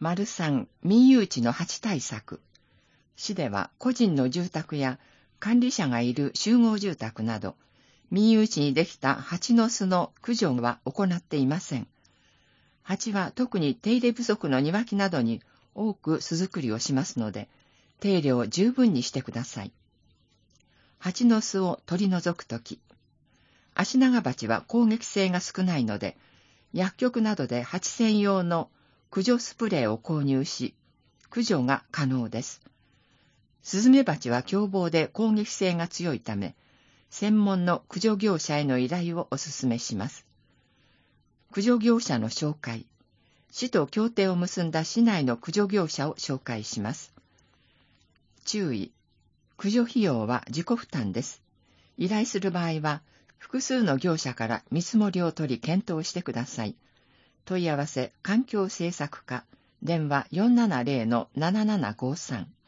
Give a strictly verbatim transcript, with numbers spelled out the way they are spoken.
さん民有地の蜂対策。市では個人の住宅や管理者がいる集合住宅など、民有地にできた蜂の巣の駆除は行っていません。蜂は特に手入れ不足の庭木などに多く巣作りをしますので、手入れを十分にしてください。蜂の巣を取り除くとき、アシナガバチは攻撃性が少ないので、薬局などで蜂専用の駆除スプレーを購入し、駆除が可能です。スズメバチは凶暴で攻撃性が強いため、専門の駆除業者への依頼をお勧めします。駆除業者の紹介。市と協定を結んだ市内の駆除業者を紹介します。注意。駆除費用は自己負担です。依頼する場合は、複数の業者から見積もりを取り検討してください。問い合わせ環境政策課、電話 よんななゼロのななななごさん。